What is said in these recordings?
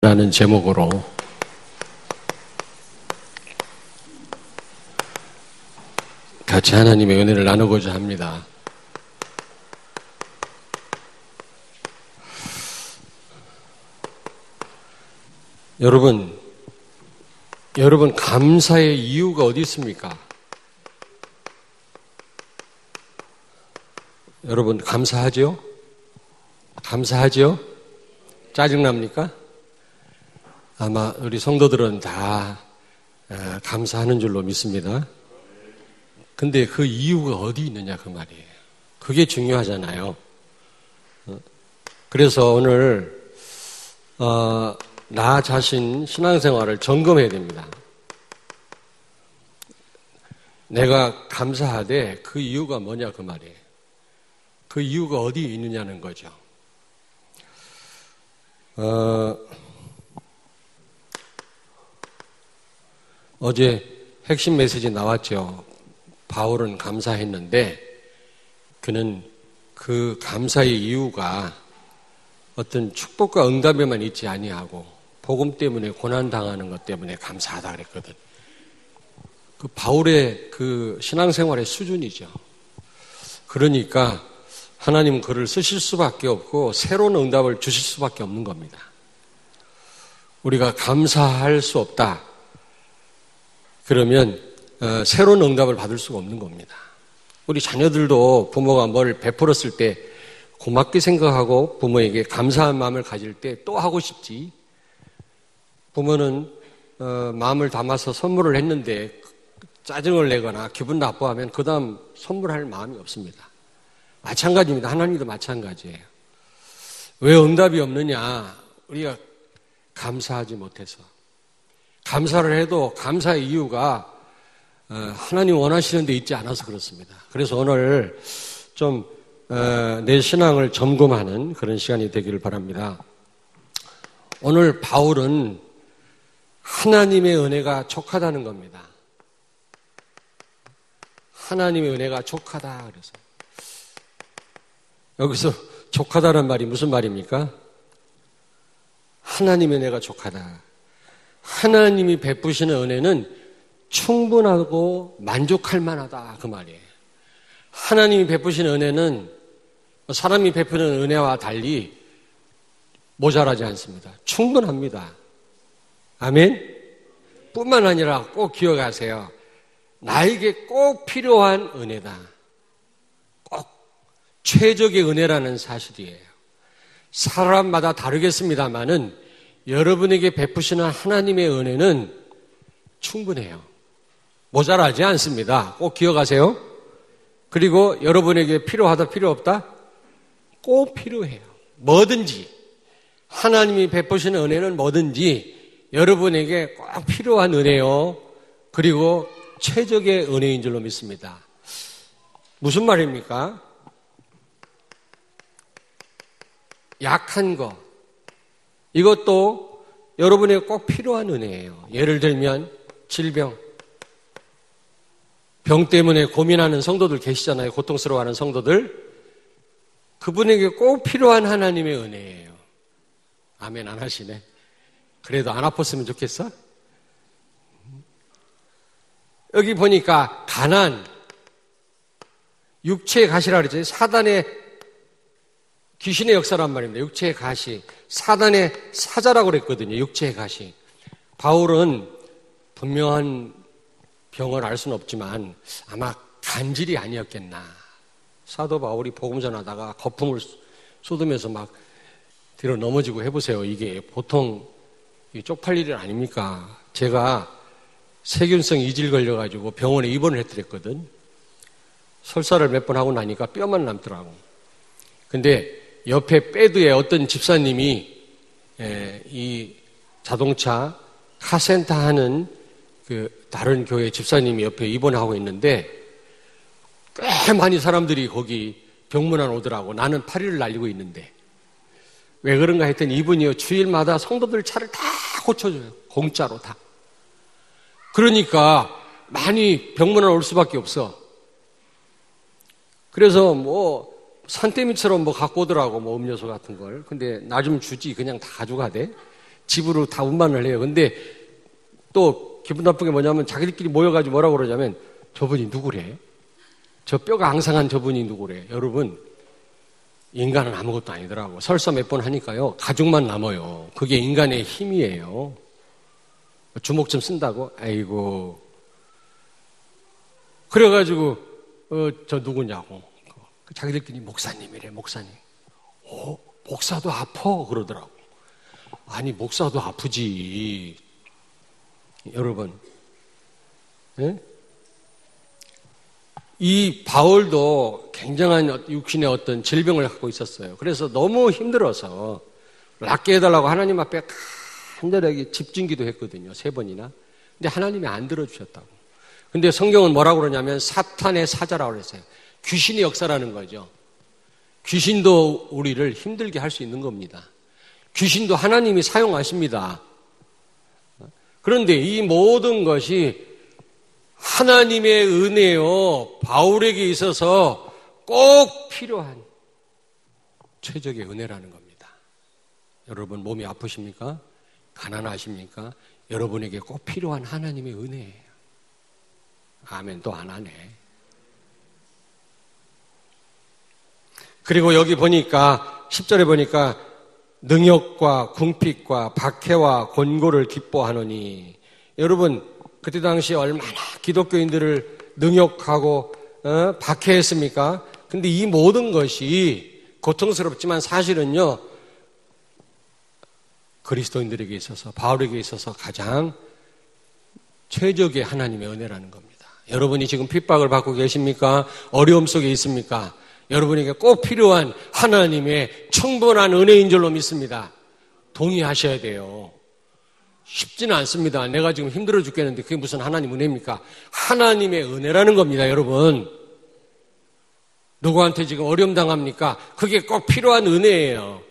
라는 제목으로 같이 하나님의 은혜를 나누고자 합니다. 여러분 감사의 이유가 어디 있습니까? 여러분 감사하죠? 짜증납니까? 아마 우리 성도들은 다 감사하는 줄로 믿습니다. 근데 그 이유가 어디 있느냐 그 말이에요. 그게 중요하잖아요. 그래서 오늘 나 자신 신앙생활을 점검해야 됩니다. 내가 감사하되 그 이유가 뭐냐 그 말이에요. 그 이유가 어디 있느냐는 거죠. 어제 핵심 메시지 나왔죠. 바울은 감사했는데 그는 그 감사의 이유가 어떤 축복과 응답에만 있지 아니하고 복음 때문에 고난당하는 것 때문에 감사하다 그랬거든. 그 바울의 그 신앙생활의 수준이죠. 그러니까 하나님은 그를 쓰실 수밖에 없고 새로운 응답을 주실 수밖에 없는 겁니다. 우리가 감사할 수 없다. 그러면 새로운 응답을 받을 수가 없는 겁니다. 우리 자녀들도 부모가 뭘 베풀었을 때 고맙게 생각하고 부모에게 감사한 마음을 가질 때 또 하고 싶지. 부모는 마음을 담아서 선물을 했는데 짜증을 내거나 기분 나빠하면 그 다음 선물할 마음이 없습니다. 마찬가지입니다. 하나님도 마찬가지예요. 왜 응답이 없느냐? 우리가 감사하지 못해서. 감사를 해도 감사의 이유가 하나님 원하시는 데 있지 않아서 그렇습니다. 그래서 오늘 좀 내 신앙을 점검하는 그런 시간이 되기를 바랍니다. 오늘 바울은 하나님의 은혜가 족하다는 겁니다. 하나님의 은혜가 족하다 그래서 여기서 족하다는 말이 무슨 말입니까? 하나님의 은혜가 족하다. 하나님이 베푸시는 은혜는 충분하고 만족할 만하다 그 말이에요. 하나님이 베푸시는 은혜는 사람이 베푸는 은혜와 달리 모자라지 않습니다. 충분합니다. 아멘? 뿐만 아니라 꼭 기억하세요. 나에게 꼭 필요한 은혜다. 꼭 최적의 은혜라는 사실이에요. 사람마다 다르겠습니다만은 여러분에게 베푸시는 하나님의 은혜는 충분해요. 모자라지 않습니다. 꼭 기억하세요. 그리고 여러분에게 필요하다 필요 없다? 꼭 필요해요. 뭐든지 하나님이 베푸시는 은혜는 뭐든지 여러분에게 꼭 필요한 은혜요. 그리고 최적의 은혜인 줄로 믿습니다. 무슨 말입니까? 약한 거 이것도 여러분에게 꼭 필요한 은혜예요. 예를 들면 질병, 병 때문에 고민하는 성도들 계시잖아요. 고통스러워하는 성도들. 그분에게 꼭 필요한 하나님의 은혜예요. 아멘 안 하시네. 그래도 안 아팠으면 좋겠어? 여기 보니까 가난, 육체의 가시라 그러죠. 사단의 귀신의 역사란 말입니다. 육체의 가시. 사단의 사자라고 그랬거든요. 육체의 가시. 바울은 분명한 병을 알 수는 없지만 아마 간질이 아니었겠나. 사도 바울이 복음 전하다가 거품을 쏟으면서 막 뒤로 넘어지고 해보세요. 이게 보통 쪽팔릴 일 아닙니까? 제가 세균성 이질 걸려가지고 병원에 입원을 했더랬거든. 설사를 몇 번 하고 나니까 뼈만 남더라고. 근데 옆에 배드에 어떤 집사님이 이 자동차 카센터 하는 그 다른 교회 집사님이 옆에 입원하고 있는데 꽤 많이 사람들이 거기 병문안 오더라고. 나는 8일을 날리고 있는데 왜 그런가 했더니 이분이요 주일마다 성도들 차를 다 고쳐줘요. 공짜로 다. 그러니까 많이 병문안 올 수밖에 없어. 그래서 산더미처럼 갖고 오더라고, 음료수 같은 걸. 근데 나 좀 주지. 그냥 다 가져가대. 집으로 다 운반을 해요. 근데 또 기분 나쁜 게 뭐냐면 자기들끼리 모여가지고 뭐라고 그러냐면 저분이 누구래? 저 뼈가 앙상한 저분이 누구래? 여러분, 인간은 아무것도 아니더라고. 설사 몇 번 하니까요, 가죽만 남아요. 그게 인간의 힘이에요. 주먹 좀 쓴다고? 아이고. 그래가지고, 저 누구냐고. 자기들끼리 목사님이래, 목사님. 목사도 아파? 그러더라고. 아니, 목사도 아프지. 여러분. 예? 이 바울도 굉장한 육신의 어떤 질병을 갖고 있었어요. 그래서 너무 힘들어서 낫게 해달라고 하나님 앞에 간절하게 집중기도 했거든요. 3번이나. 근데 하나님이 안 들어주셨다고. 근데 성경은 뭐라고 그러냐면 사탄의 사자라고 그랬어요. 귀신의 역사라는 거죠. 귀신도 우리를 힘들게 할 수 있는 겁니다. 귀신도 하나님이 사용하십니다. 그런데 이 모든 것이 하나님의 은혜요, 바울에게 있어서 꼭 필요한 최적의 은혜라는 겁니다. 여러분 몸이 아프십니까? 가난하십니까? 여러분에게 꼭 필요한 하나님의 은혜예요. 아멘. 또 안 하네. 그리고 여기 보니까 10절에 보니까 능욕과 궁핍과 박해와 곤고를 기뻐하노니, 여러분 그때 당시 얼마나 기독교인들을 능욕하고 박해했습니까? 근데 이 모든 것이 고통스럽지만 사실은요, 그리스도인들에게 있어서, 바울에게 있어서 가장 최적의 하나님의 은혜라는 겁니다. 여러분이 지금 핍박을 받고 계십니까? 어려움 속에 있습니까? 여러분에게 꼭 필요한 하나님의 충분한 은혜인 줄로 믿습니다. 동의하셔야 돼요. 쉽지는 않습니다. 내가 지금 힘들어 죽겠는데 그게 무슨 하나님 은혜입니까? 하나님의 은혜라는 겁니다, 여러분. 누구한테 지금 어려움 당합니까? 그게 꼭 필요한 은혜예요.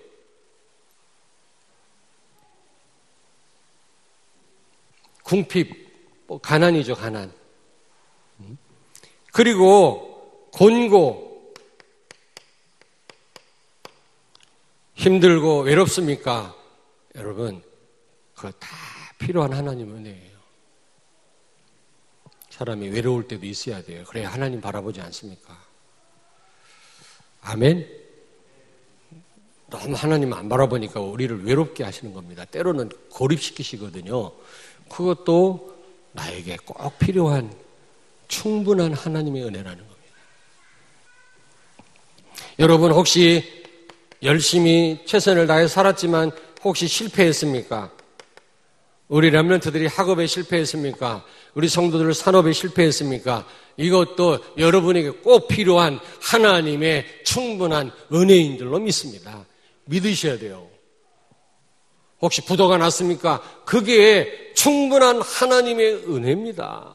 궁핍, 가난이죠, 가난. 그리고 곤고, 힘들고 외롭습니까? 여러분, 그거 다 필요한 하나님 은혜예요. 사람이 외로울 때도 있어야 돼요. 그래야 하나님 바라보지 않습니까? 아멘? 너무 하나님 안 바라보니까 우리를 외롭게 하시는 겁니다. 때로는 고립시키시거든요. 그것도 나에게 꼭 필요한 충분한 하나님의 은혜라는 겁니다. 여러분 혹시 열심히 최선을 다해 살았지만 혹시 실패했습니까? 우리 렘넌트들이 학업에 실패했습니까? 우리 성도들 산업에 실패했습니까? 이것도 여러분에게 꼭 필요한 하나님의 충분한 은혜인 줄로 믿습니다. 믿으셔야 돼요. 혹시 부도가 났습니까? 그게 충분한 하나님의 은혜입니다.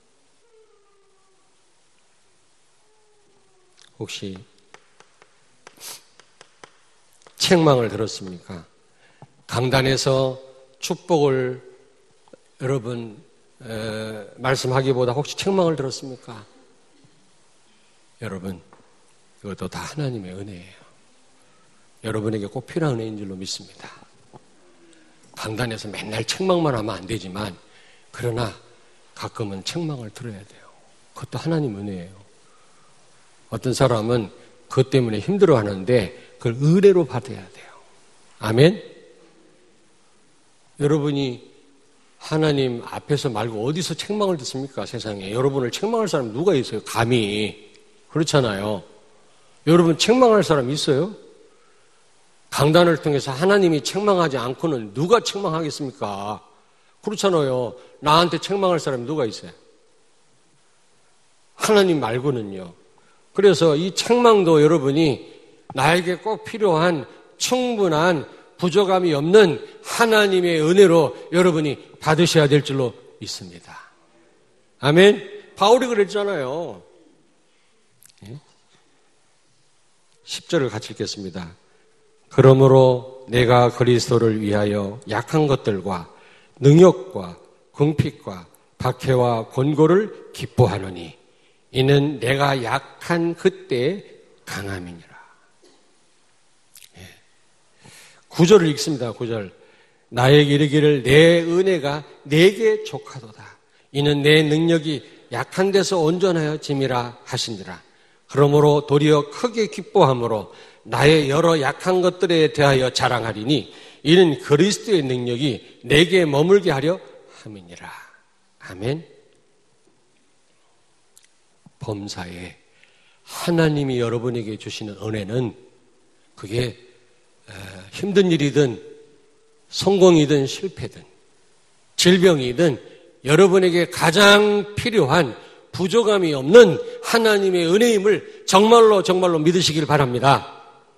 혹시 책망을 들었습니까? 강단에서 축복을 여러분 말씀하기보다 혹시 책망을 들었습니까? 여러분, 이것도 다 하나님의 은혜예요. 여러분에게 꼭 필요한 은혜인 줄로 믿습니다. 강단에서 맨날 책망만 하면 안 되지만, 그러나 가끔은 책망을 들어야 돼요. 그것도 하나님 은혜예요. 어떤 사람은 그것 때문에 힘들어하는데 그걸 의뢰로 받아야 돼요. 아멘? 여러분이 하나님 앞에서 말고 어디서 책망을 듣습니까? 세상에. 여러분을 책망할 사람 누가 있어요? 감히. 그렇잖아요. 여러분 책망할 사람 있어요? 강단을 통해서 하나님이 책망하지 않고는 누가 책망하겠습니까? 그렇잖아요. 나한테 책망할 사람이 누가 있어요? 하나님 말고는요. 그래서 이 책망도 여러분이 나에게 꼭 필요한 충분한 부족함이 없는 하나님의 은혜로 여러분이 받으셔야 될 줄로 믿습니다. 아멘? 바울이 그랬잖아요. 10절을 같이 읽겠습니다. 그러므로 내가 그리스도를 위하여 약한 것들과 능욕과 궁핍과 박해와 곤고를 기뻐하노니 이는 내가 약한 그때 강함이니라. 9절을 읽습니다. 9절. 나에게 이르기를 내 은혜가 내게 족하도다. 이는 내 능력이 약한 데서 온전하여 짐이라 하시니라. 그러므로 도리어 크게 기뻐함으로 나의 여러 약한 것들에 대하여 자랑하리니 이는 그리스도의 능력이 내게 머물게 하려 함이니라. 아멘. 범사에 하나님이 여러분에게 주시는 은혜는 그게 힘든 일이든 성공이든 실패든 질병이든 여러분에게 가장 필요한 부족함이 없는 하나님의 은혜임을 정말로 믿으시길 바랍니다.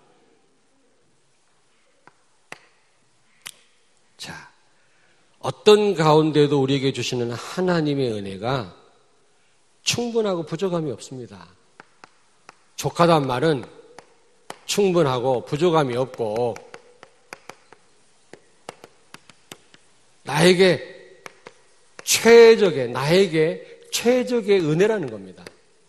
자, 어떤 가운데도 우리에게 주시는 하나님의 은혜가 충분하고 부족함이 없습니다. 족하단 말은 충분하고 부족함이 없고 나에게 최적의 은혜라는 겁니다.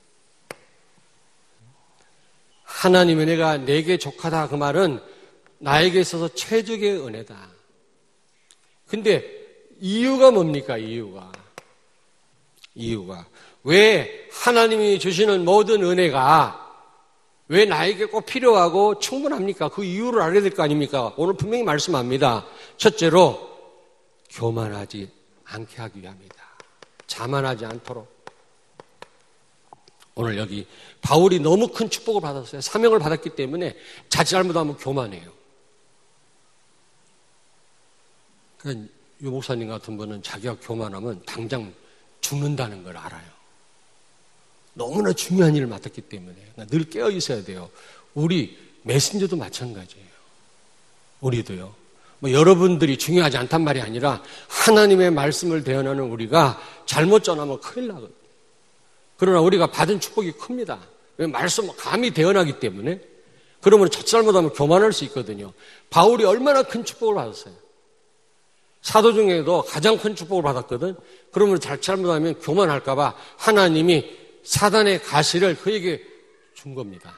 하나님 은혜가 내게 족하다 그 말은 나에게 있어서 최적의 은혜다. 근데 이유가 뭡니까? 이유가 왜 하나님이 주시는 모든 은혜가 왜 나에게 꼭 필요하고 충분합니까? 그 이유를 알아야 될 거 아닙니까? 오늘 분명히 말씀합니다. 첫째로 교만하지 않게 하기 위함이다. 자만하지 않도록. 오늘 여기 바울이 너무 큰 축복을 받았어요. 사명을 받았기 때문에 자칫 잘못하면 교만해요. 그러니까 유 목사님 같은 분은 자기가 교만하면 당장 죽는다는 걸 알아요. 너무나 중요한 일을 맡았기 때문에 늘 깨어 있어야 돼요. 우리 메신저도 마찬가지예요. 우리도요. 여러분들이 중요하지 않단 말이 아니라 하나님의 말씀을 대언하는 우리가 잘못 전하면 큰일 나거든요. 그러나 우리가 받은 축복이 큽니다. 왜 말씀 감히 대언하기 때문에. 그러면 자칫 잘못하면 교만할 수 있거든요. 바울이 얼마나 큰 축복을 받았어요. 사도 중에도 가장 큰 축복을 받았거든. 그러면 자칫 잘못하면 교만할까 봐 하나님이 사단의 가시를 그에게 준 겁니다.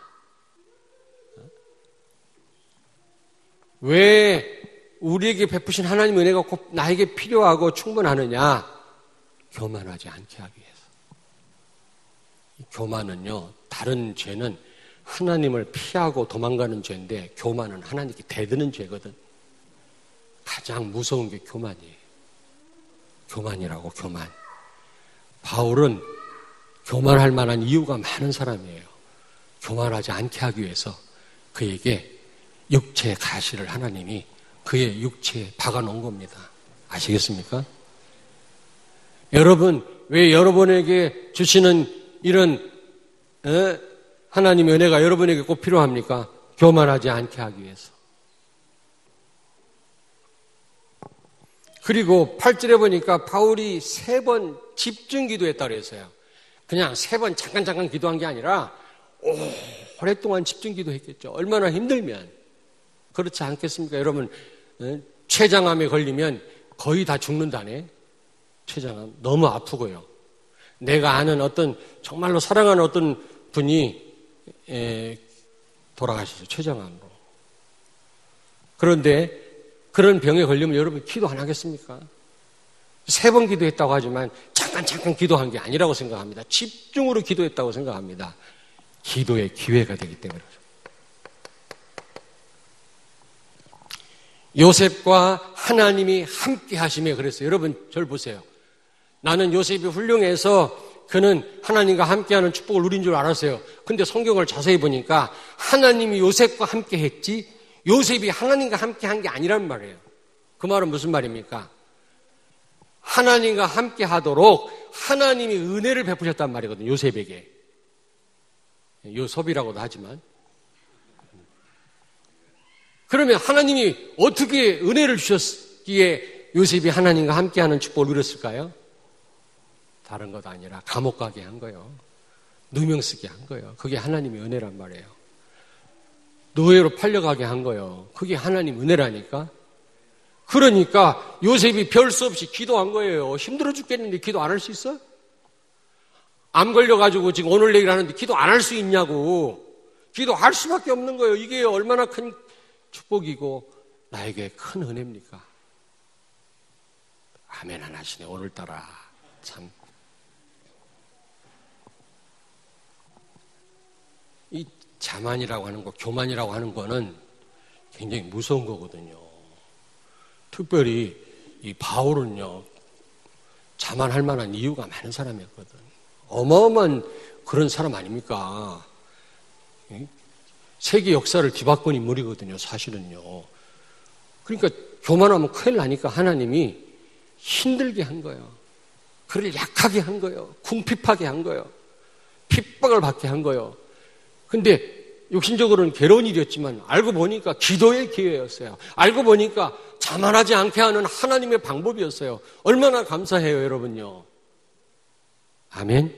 왜 우리에게 베푸신 하나님의 은혜가 꼭 나에게 필요하고 충분하느냐? 교만하지 않게 하기 위해서. 교만은요, 다른 죄는 하나님을 피하고 도망가는 죄인데 교만은 하나님께 대드는 죄거든. 가장 무서운 게 교만이에요. 교만이라고, 교만. 바울은 교만할 만한 이유가 많은 사람이에요. 교만하지 않게 하기 위해서 그에게 육체의 가시를 하나님이 그의 육체에 박아놓은 겁니다. 아시겠습니까? 여러분, 왜 여러분에게 주시는 이런 하나님의 은혜가 여러분에게 꼭 필요합니까? 교만하지 않게 하기 위해서. 그리고 8절에 보니까 바울이 3번 집중 기도했다고 했어요. 그냥 3번 잠깐 기도한 게 아니라 오랫동안 집중 기도했겠죠. 얼마나 힘들면. 그렇지 않겠습니까? 여러분, 췌장암에 걸리면 거의 다 죽는다네. 췌장암. 너무 아프고요. 내가 아는 정말로 사랑하는 어떤 분이 돌아가시죠. 췌장암으로. 그런데 그런 병에 걸리면 여러분 기도 안 하겠습니까? 3번 기도했다고 하지만 잠깐 기도한 게 아니라고 생각합니다. 집중으로 기도했다고 생각합니다. 기도의 기회가 되기 때문에. 요셉과 하나님이 함께 하심에 그랬어요. 여러분 저를 보세요. 나는 요셉이 훌륭해서 그는 하나님과 함께하는 축복을 누린 줄 알았어요. 근데 성경을 자세히 보니까 하나님이 요셉과 함께 했지 요셉이 하나님과 함께 한 게 아니란 말이에요. 그 말은 무슨 말입니까? 하나님과 함께 하도록 하나님이 은혜를 베푸셨단 말이거든요. 요셉에게. 요섭이라고도 하지만. 그러면 하나님이 어떻게 은혜를 주셨기에 요셉이 하나님과 함께하는 축복을 누렸을까요? 다른 것 아니라 감옥 가게 한 거예요. 누명 쓰게 한 거예요. 그게 하나님의 은혜란 말이에요. 노예로 팔려가게 한 거예요. 그게 하나님 은혜라니까. 그러니까 요셉이 별 수 없이 기도한 거예요. 힘들어 죽겠는데 기도 안 할 수 있어? 암 걸려가지고 지금 오늘 얘기를 하는데 기도 안 할 수 있냐고. 기도할 수밖에 없는 거예요. 이게 얼마나 큰 축복이고 나에게 큰 은혜입니까? 아멘 안 하시네. 오늘따라 참. 이 자만이라고 하는 거, 교만이라고 하는 거는 굉장히 무서운 거거든요. 특별히 이 바울은요, 자만할 만한 이유가 많은 사람이었거든. 어마어마한 그런 사람 아닙니까? 세계 역사를 뒤바꾼 인물이거든요, 사실은요. 그러니까 교만하면 큰일 나니까 하나님이 힘들게 한 거예요. 그를 약하게 한 거예요. 궁핍하게 한 거예요. 핍박을 받게 한 거예요. 근데 육신적으로는 괴로운 일이었지만 알고 보니까 기도의 기회였어요. 알고 보니까 자만하지 않게 하는 하나님의 방법이었어요. 얼마나 감사해요, 여러분요. 아멘.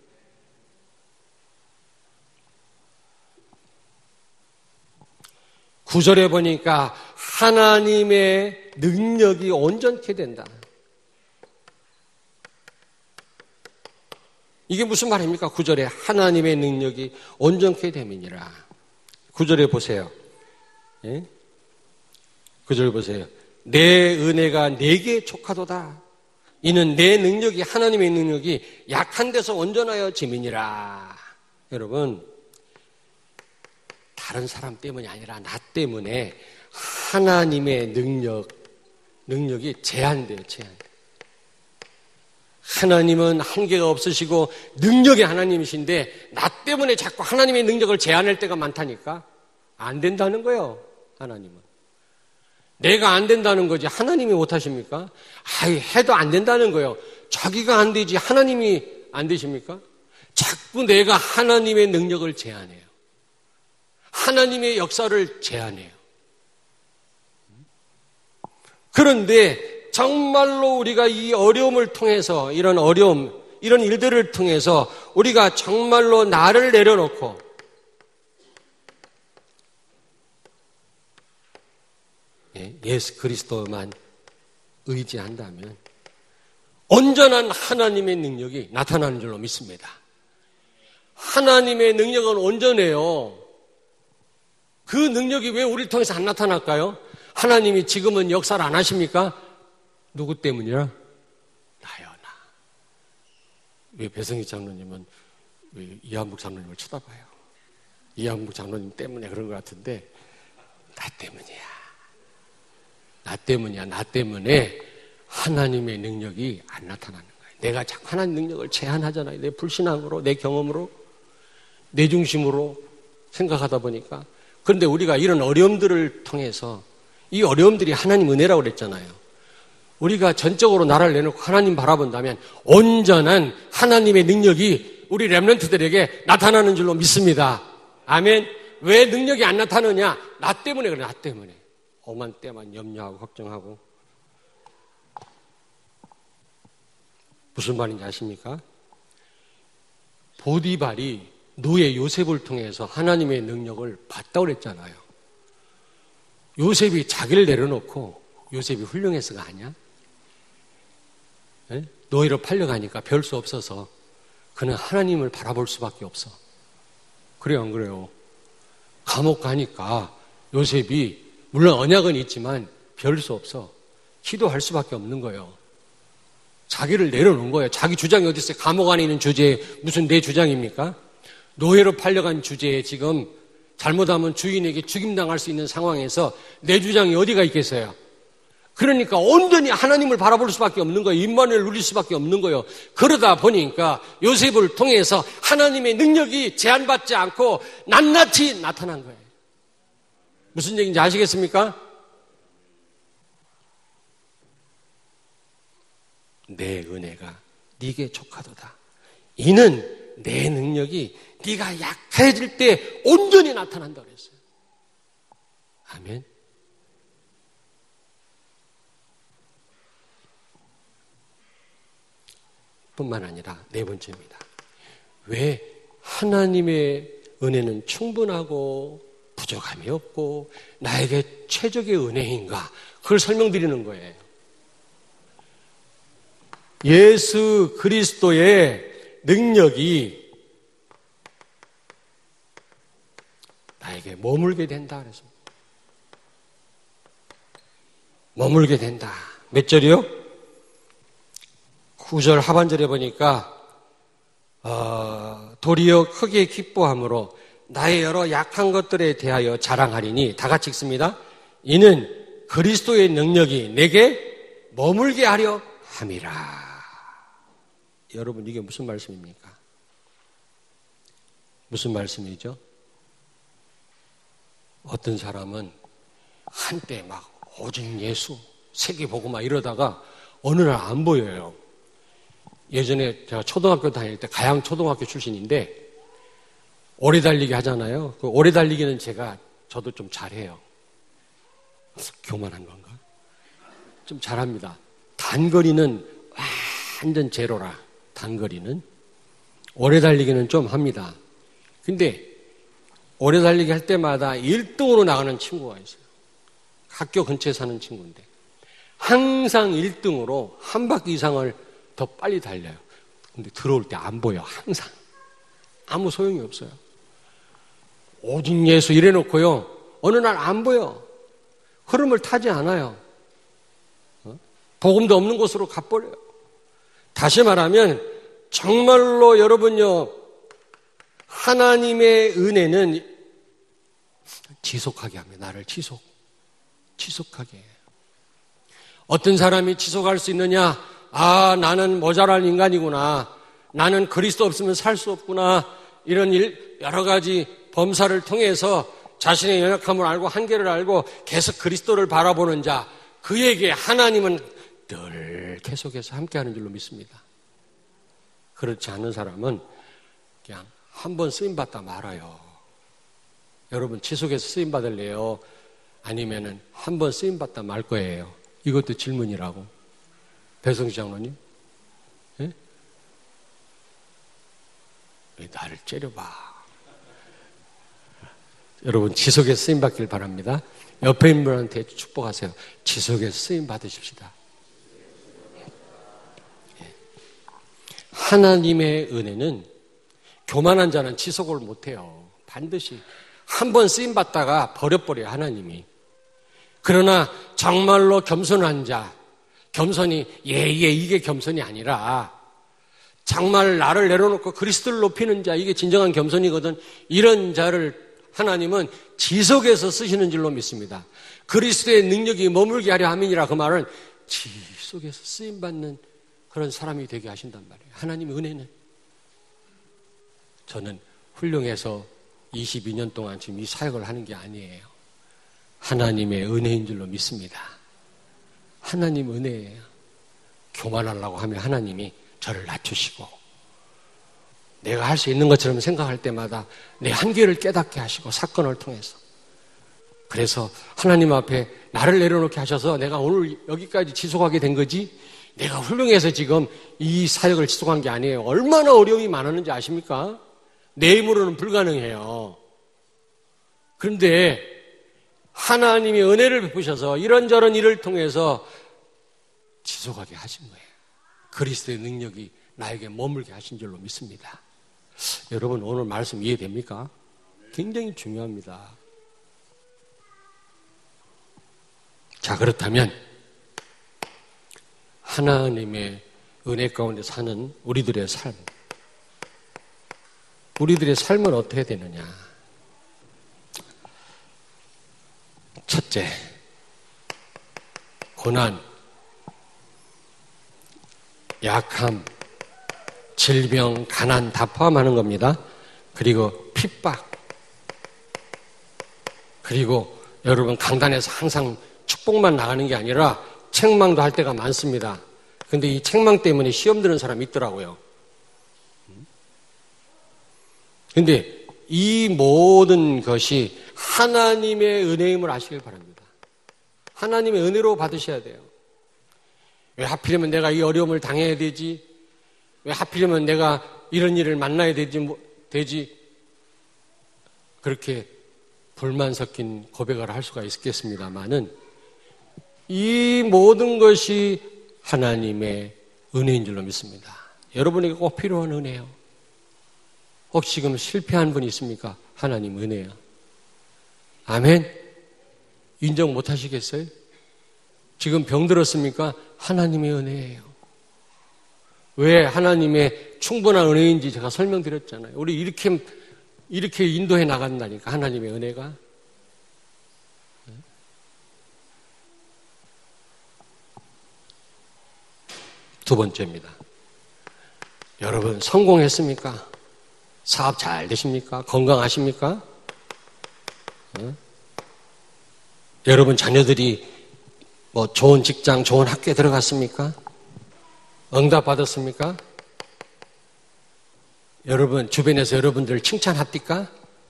9절에 보니까 하나님의 능력이 온전케 된다. 이게 무슨 말입니까? 9절에 하나님의 능력이 온전케 됨이니라. 9절에 보세요. 예? 9절 보세요. 내 은혜가 내게 족하도다. 이는 내 능력이, 하나님의 능력이 약한 데서 온전하여 짐이니라. 여러분, 다른 사람 때문이 아니라 나 때문에 하나님의 능력이 제한돼요, 제한. 하나님은 한계가 없으시고 능력의 하나님이신데 나 때문에 자꾸 하나님의 능력을 제한할 때가 많다니까. 안 된다는 거예요, 하나님은. 내가 안 된다는 거지 하나님이 못하십니까? 해도 안 된다는 거예요. 자기가 안 되지 하나님이 안 되십니까? 자꾸 내가 하나님의 능력을 제한해요. 하나님의 역사를 제한해요. 그런데 정말로 우리가 이 어려움을 통해서, 이런 어려움, 이런 일들을 통해서 우리가 정말로 나를 내려놓고 예수 그리스도만 의지한다면 온전한 하나님의 능력이 나타나는 줄로 믿습니다. 하나님의 능력은 온전해요. 그 능력이 왜 우리를 통해서 안 나타날까요? 하나님이 지금은 역사를 안 하십니까? 누구 때문이야? 나요, 나. 왜 배성희 장로님은 왜 이한복 장로님을 쳐다봐요? 이한복 장로님 때문에 그런 것 같은데 나 때문이야. 나 때문에 하나님의 능력이 안 나타나는 거예요. 내가 자꾸 하나님 능력을 제한하잖아요. 내 불신앙으로, 내 경험으로, 내 중심으로 생각하다 보니까. 그런데 우리가 이런 어려움들을 통해서, 이 어려움들이 하나님 은혜라고 그랬잖아요. 우리가 전적으로 나를 내놓고 하나님 바라본다면 온전한 하나님의 능력이 우리 렘넌트들에게 나타나는 줄로 믿습니다. 아멘. 왜 능력이 안 나타나느냐? 나 때문에 그래, 나 때문에. 오만 때만 염려하고 걱정하고. 무슨 말인지 아십니까? 보디발이 노예 요셉을 통해서 하나님의 능력을 봤다고 그랬잖아요. 요셉이 자기를 내려놓고 요셉이 훌륭해서가 아니야? 네? 노예로 팔려가니까 별 수 없어서 그는 하나님을 바라볼 수밖에 없어. 그래요, 안 그래요? 감옥 가니까 요셉이 물론 언약은 있지만 별 수 없어. 기도할 수밖에 없는 거예요. 자기를 내려놓은 거예요. 자기 주장이 어디 있어요? 감옥 안에 있는 주제에 무슨 내 주장입니까? 노예로 팔려간 주제에 지금 잘못하면 주인에게 죽임당할 수 있는 상황에서 내 주장이 어디가 있겠어요? 그러니까 온전히 하나님을 바라볼 수밖에 없는 거예요. 임마누엘 누릴 수밖에 없는 거예요. 그러다 보니까 요셉을 통해서 하나님의 능력이 제한받지 않고 낱낱이 나타난 거예요. 무슨 얘기인지 아시겠습니까? 내 은혜가 네게 족하도다. 이는 내 능력이 네가 약해질 때 온전히 나타난다 그랬어요. 아멘. 뿐만 아니라 네 번째입니다. 왜 하나님의 은혜는 충분하고 부족함이 없고 나에게 최적의 은혜인가? 그걸 설명드리는 거예요. 예수 그리스도의 능력이 나에게 머물게 된다 그랬습니다. 머물게 된다. 몇 절이요? 9절 하반절에 보니까 도리어 크게 기뻐함으로 나의 여러 약한 것들에 대하여 자랑하리니, 다 같이 읽습니다. 이는 그리스도의 능력이 내게 머물게 하려 함이라. 여러분, 이게 무슨 말씀입니까? 무슨 말씀이죠? 어떤 사람은 한때 막 오직 예수, 세계보고 막 이러다가 어느 날 안 보여요. 예전에 제가 초등학교 다닐 때 가양 초등학교 출신인데 오래 달리기 하잖아요. 그 오래 달리기는 저도 좀 잘해요. 교만한 건가? 좀 잘합니다. 단거리는 완전 제로라. 단거리는. 오래 달리기는 좀 합니다. 근데 오래 달리기 할 때마다 1등으로 나가는 친구가 있어요. 학교 근처에 사는 친구인데 항상 1등으로 한 바퀴 이상을 더 빨리 달려요. 근데 들어올 때 안 보여. 항상. 아무 소용이 없어요. 오직 예수 이래놓고요. 어느 날 안 보여. 흐름을 타지 않아요. 복음도 없는 곳으로 가버려요. 다시 말하면 정말로 여러분요, 하나님의 은혜는 지속하게 합니다. 나를 지속하게 해요. 어떤 사람이 지속할 수 있느냐? 나는 모자랄 인간이구나. 나는 그리스도 없으면 살 수 없구나. 이런 여러 가지 범사를 통해서 자신의 연약함을 알고 한계를 알고 계속 그리스도를 바라보는 자, 그에게 하나님은 늘 계속해서 함께하는 줄로 믿습니다. 그렇지 않은 사람은 그냥 한 번 쓰임받다 말아요. 여러분, 지속해서 쓰임받을래요? 아니면은 한 번 쓰임받다 말 거예요? 이것도 질문이라고. 배성시 장로님? 예? 왜 나를 째려봐. 여러분, 지속해서 쓰임받길 바랍니다. 옆에 있는 분한테 축복하세요. 지속해서 쓰임받으십시다. 예. 하나님의 은혜는 교만한 자는 지속을 못해요. 반드시 한 번 쓰임받다가 버려버려요, 하나님이. 그러나 정말로 겸손한 자, 겸손이 이게 겸손이 아니라 정말 나를 내려놓고 그리스도를 높이는 자, 이게 진정한 겸손이거든. 이런 자를 하나님은 지속해서 쓰시는 줄로 믿습니다. 그리스도의 능력이 머물게 하려 함이니라. 그 말은 지속해서 쓰임받는 그런 사람이 되게 하신단 말이에요. 하나님의 은혜는. 저는 훌륭해서 22년 동안 지금 이 사역을 하는 게 아니에요. 하나님의 은혜인 줄로 믿습니다. 하나님 은혜예요. 교만하려고 하면 하나님이 저를 낮추시고 내가 할 수 있는 것처럼 생각할 때마다 내 한계를 깨닫게 하시고 사건을 통해서. 그래서 하나님 앞에 나를 내려놓게 하셔서 내가 오늘 여기까지 지속하게 된 거지, 내가 훌륭해서 지금 이 사역을 지속한 게 아니에요. 얼마나 어려움이 많았는지 아십니까? 내 힘으로는 불가능해요. 그런데 하나님이 은혜를 베푸셔서 이런저런 일을 통해서 지속하게 하신 거예요. 그리스도의 능력이 나에게 머물게 하신 줄로 믿습니다. 여러분, 오늘 말씀 이해됩니까? 굉장히 중요합니다. 자, 그렇다면 하나님의 은혜 가운데 사는 우리들의 삶은 어떻게 되느냐? 첫째, 고난, 약함, 질병, 가난 다 포함하는 겁니다. 그리고 핍박, 그리고 여러분 강단에서 항상 축복만 나가는 게 아니라 책망도 할 때가 많습니다. 근데 이 책망 때문에 시험 드는 사람이 있더라고요. 근데 이 모든 것이 하나님의 은혜임을 아시길 바랍니다. 하나님의 은혜로 받으셔야 돼요. 왜 하필이면 내가 이 어려움을 당해야 되지? 왜 하필이면 내가 이런 일을 만나야 되지? 그렇게 불만 섞인 고백을 할 수가 있겠습니다만은 이 모든 것이 하나님의 은혜인 줄로 믿습니다. 여러분에게 꼭 필요한 은혜예요. 혹시 지금 실패한 분이 있습니까? 하나님 은혜예요. 아멘? 인정 못 하시겠어요? 지금 병들었습니까? 하나님의 은혜예요. 왜 하나님의 충분한 은혜인지 제가 설명드렸잖아요. 우리 이렇게 인도해 나간다니까, 하나님의 은혜가. 두 번째입니다. 여러분, 성공했습니까? 사업 잘 되십니까? 건강하십니까? 여러분 자녀들이 좋은 직장, 좋은 학교에 들어갔습니까? 응답 받았습니까? 여러분 주변에서 여러분들 칭찬합니까?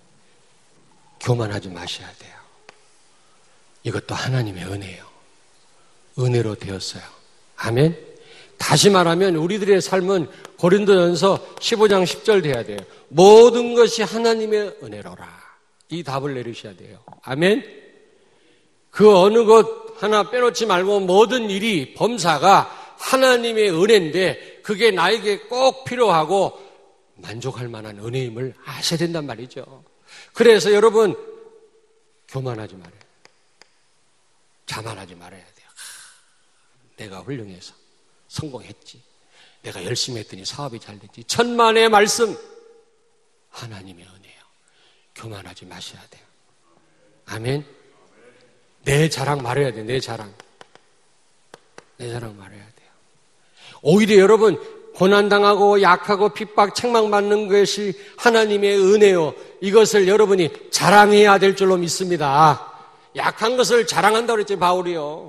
교만하지 마셔야 돼요. 이것도 하나님의 은혜예요. 은혜로 되었어요. 아멘. 다시 말하면 우리들의 삶은 고린도전서 15장 10절 돼야 돼요. 모든 것이 하나님의 은혜로라. 이 답을 내리셔야 돼요. 아멘. 그 어느 것 하나 빼놓지 말고 모든 일이 범사가 하나님의 은혜인데 그게 나에게 꼭 필요하고 만족할 만한 은혜임을 아셔야 된단 말이죠. 그래서 여러분 교만하지 말아요. 자만하지 말아야 돼요. 내가 훌륭해서 성공했지. 내가 열심히 했더니 사업이 잘 됐지. 천만의 말씀 하나님의 은혜예요. 교만하지 마셔야 돼요. 아멘. 내 자랑 말해야 돼요. 내 자랑 말해야 돼요. 오히려 여러분 고난당하고 약하고 핍박 책망받는 것이 하나님의 은혜요. 이것을 여러분이 자랑해야 될 줄로 믿습니다. 약한 것을 자랑한다고 그랬지 바울이요.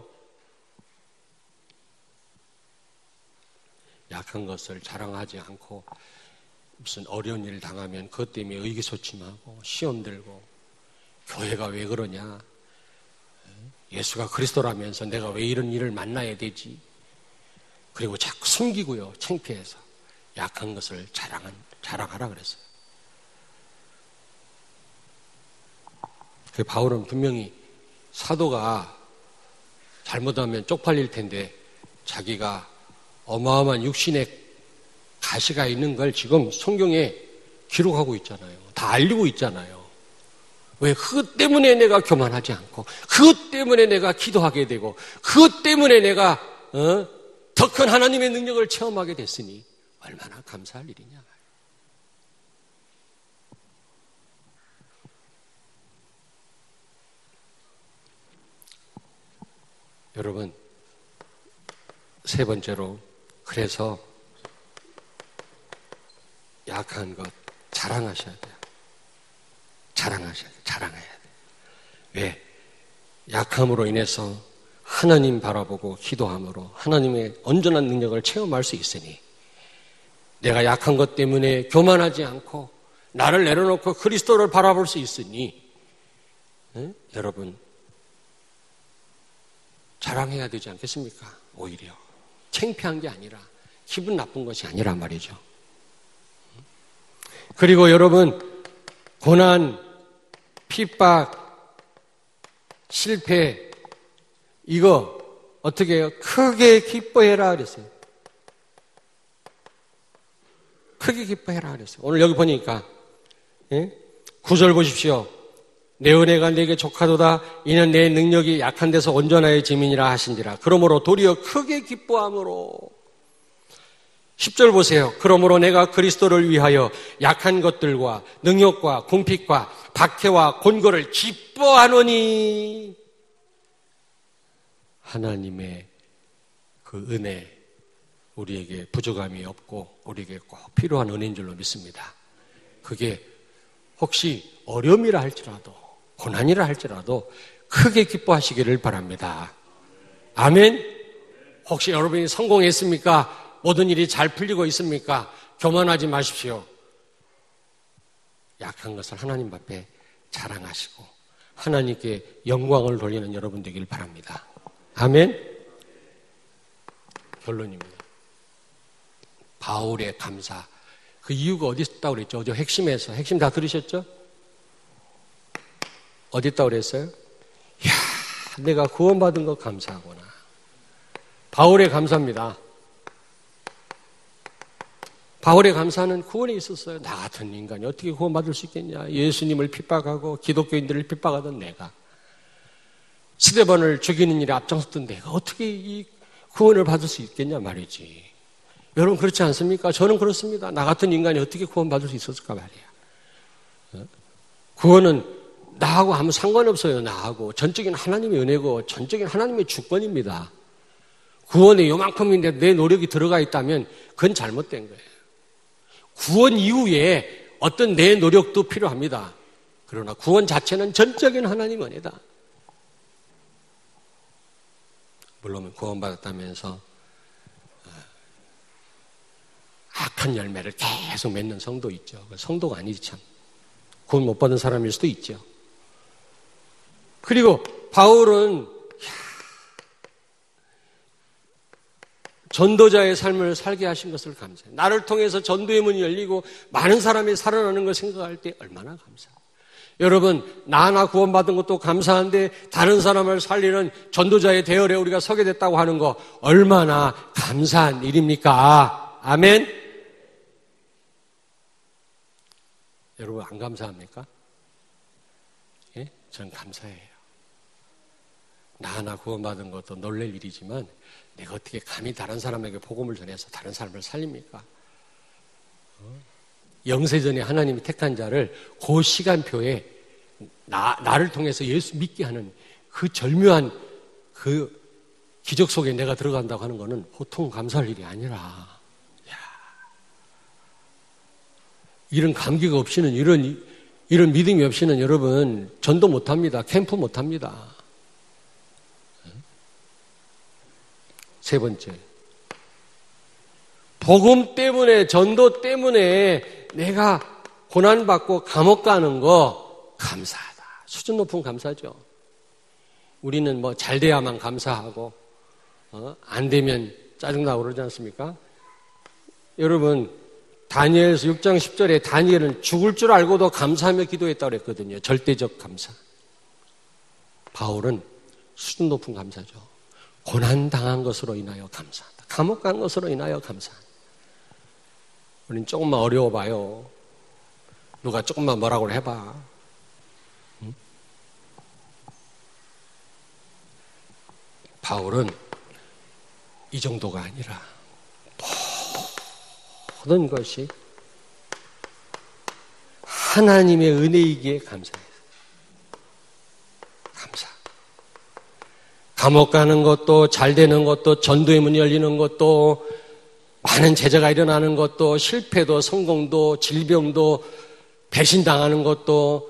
약한 것을 자랑하지 않고 무슨 어려운 일을 당하면 그것 때문에 의기소침하고 시험 들고 교회가 왜 그러냐, 예수가 그리스도라면서 내가 왜 이런 일을 만나야 되지, 그리고 자꾸 숨기고요, 창피해서 약한 것을 자랑하라 그랬어요. 그 바울은 분명히 사도가 잘못하면 쪽팔릴 텐데 자기가 어마어마한 육신의 가시가 있는 걸 지금 성경에 기록하고 있잖아요. 다 알리고 있잖아요. 왜? 그것 때문에 내가 교만하지 않고, 그것 때문에 내가 기도하게 되고, 그것 때문에 내가 더 큰 하나님의 능력을 체험하게 됐으니 얼마나 감사할 일이냐. 여러분, 세 번째로, 그래서 약한 것 자랑하셔야 돼요. 자랑해야 돼요. 왜? 약함으로 인해서 하나님 바라보고 기도함으로 하나님의 온전한 능력을 체험할 수 있으니, 내가 약한 것 때문에 교만하지 않고 나를 내려놓고 그리스도를 바라볼 수 있으니, 여러분 자랑해야 되지 않겠습니까? 오히려 창피한 게 아니라, 기분 나쁜 것이 아니란 말이죠. 그리고 여러분, 고난, 핍박, 실패, 이거 어떻게 해요? 크게 기뻐해라 그랬어요. 크게 기뻐해라 그랬어요. 오늘 여기 보니까 9절 보십시오. 내 은혜가 내게 족하도다. 이는 내 능력이 약한 데서 온전하여 짐이니라 하신지라. 그러므로 도리어 크게 기뻐함으로. 10절 보세요. 그러므로 내가 그리스도를 위하여 약한 것들과 능력과 궁핍과 박해와 곤고를 기뻐하노니. 하나님의 그 은혜, 우리에게 부족함이 없고 우리에게 꼭 필요한 은혜인 줄로 믿습니다. 그게 혹시 어려움이라 할지라도, 고난이라 할지라도 크게 기뻐하시기를 바랍니다. 아멘. 혹시 여러분이 성공했습니까? 모든 일이 잘 풀리고 있습니까? 교만하지 마십시오. 약한 것을 하나님 앞에 자랑하시고 하나님께 영광을 돌리는 여러분 되길 바랍니다. 아멘. 결론입니다. 바울의 감사, 그 이유가 어디 있다고 그랬죠? 어제 핵심 다 들으셨죠? 어디 있다고 그랬어요? 이야, 내가 구원받은 거 감사하구나. 바울의 감사입니다. 바울의 감사는 구원에 있었어요. 나 같은 인간이 어떻게 구원받을 수 있겠냐. 예수님을 핍박하고 기독교인들을 핍박하던 내가, 스데반을 죽이는 일에 앞장섰던 내가 어떻게 이 구원을 받을 수 있겠냐 말이지. 여러분 그렇지 않습니까? 저는 그렇습니다. 나 같은 인간이 어떻게 구원받을 수 있었을까 말이야. 구원은 나하고 아무 상관없어요. 나하고. 전적인 하나님의 은혜고 전적인 하나님의 주권입니다. 구원에 요만큼인데 내 노력이 들어가 있다면 그건 잘못된 거예요. 구원 이후에 어떤 내 노력도 필요합니다. 그러나 구원 자체는 전적인 하나님의 은혜다. 물론 구원받았다면서 악한 열매를 계속 맺는 성도 있죠. 성도가 아니지 참. 구원 못 받은 사람일 수도 있죠. 그리고 바울은 전도자의 삶을 살게 하신 것을 감사해요. 나를 통해서 전도의 문이 열리고 많은 사람이 살아나는 걸 생각할 때 얼마나 감사해요. 여러분, 나 하나 구원받은 것도 감사한데 다른 사람을 살리는 전도자의 대열에 우리가 서게 됐다고 하는 거 얼마나 감사한 일입니까? 아멘? 여러분 안 감사합니까? 예? 전 감사해요. 나 하나 구원받은 것도 놀랄 일이지만 내가 어떻게 감히 다른 사람에게 복음을 전해서 다른 사람을 살립니까? 영세전에 하나님이 택한 자를 그 시간표에 나를 통해서 예수 믿게 하는 그 절묘한 그 기적 속에 내가 들어간다고 하는 것은 보통 감사할 일이 아니라, 이런 감기가 없이는, 이런 믿음이 없이는 여러분 전도 못합니다. 캠프 못합니다. 세 번째, 복음 때문에, 전도 때문에 내가 고난받고 감옥 가는 거 감사하다. 수준 높은 감사죠. 우리는 뭐 잘 돼야만 감사하고 안 되면 짜증나고 그러지 않습니까? 여러분, 다니엘서 6장 10절에 다니엘은 죽을 줄 알고도 감사하며 기도했다고 그랬거든요. 절대적 감사. 바울은 수준 높은 감사죠. 고난당한 것으로 인하여 감사한다. 감옥 간 것으로 인하여 감사한다. 우리는 조금만 어려워봐요. 누가 조금만 뭐라고 해봐. 응? 바울은 이 정도가 아니라 모든 것이 하나님의 은혜이기에 감사해요. 감사. 감옥 가는 것도, 잘 되는 것도, 전도의 문이 열리는 것도, 많은 제자가 일어나는 것도, 실패도, 성공도, 질병도, 배신당하는 것도,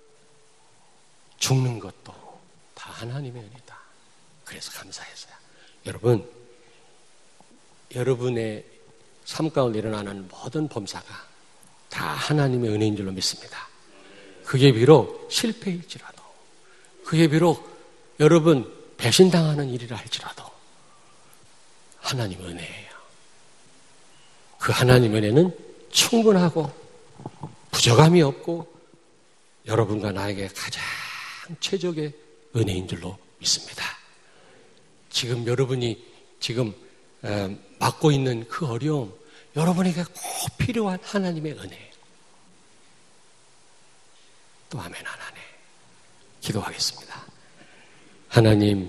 죽는 것도 다 하나님의 은혜다. 그래서 감사했어요. 여러분, 여러분의 삶 가운데 일어나는 모든 범사가 다 하나님의 은혜인 줄로 믿습니다. 그게 비록 실패일지라도, 그게 비록 여러분 배신당하는 일이라 할지라도 하나님의 은혜예요. 그 하나님의 은혜는 충분하고 부족함이 없고 여러분과 나에게 가장 최적의 은혜인 줄로 믿습니다. 지금 여러분이 지금 맡고 있는 그 어려움, 여러분에게 꼭 필요한 하나님의 은혜예요. 또 아멘 안 하네. 기도하겠습니다. 하나님,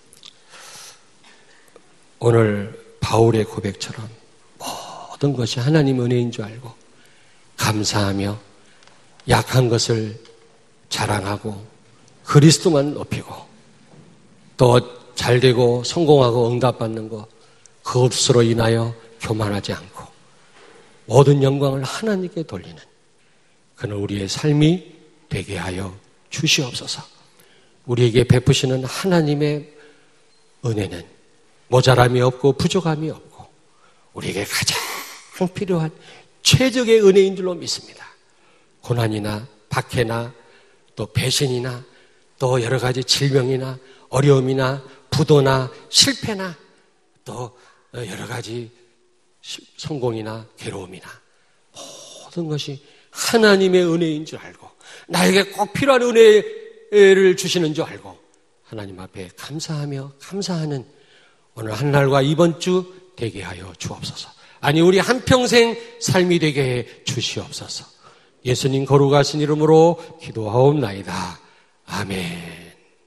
오늘 바울의 고백처럼 모든 것이 하나님의 은혜인 줄 알고 감사하며 약한 것을 자랑하고 그리스도만 높이고 또 잘되고 성공하고 응답받는 것, 그것으로 인하여 교만하지 않고 모든 영광을 하나님께 돌리는 그는 우리의 삶이 되게 하여 주시옵소서. 우리에게 베푸시는 하나님의 은혜는 모자람이 없고 부족함이 없고 우리에게 가장 필요한 최적의 은혜인 줄로 믿습니다. 고난이나 박해나 또 배신이나 또 여러 가지 질병이나 어려움이나 부도나 실패나 또 여러 가지 성공이나 괴로움이나 모든 것이 하나님의 은혜인 줄 알고 나에게 꼭 필요한 은혜를 주시는 줄 알고 하나님 앞에 감사하며 감사하는 오늘 한날과 이번 주 되게 하여 주옵소서. 아니 우리 한평생 삶이 되게 해 주시옵소서. 예수님 거룩하신 이름으로 기도하옵나이다. 아멘.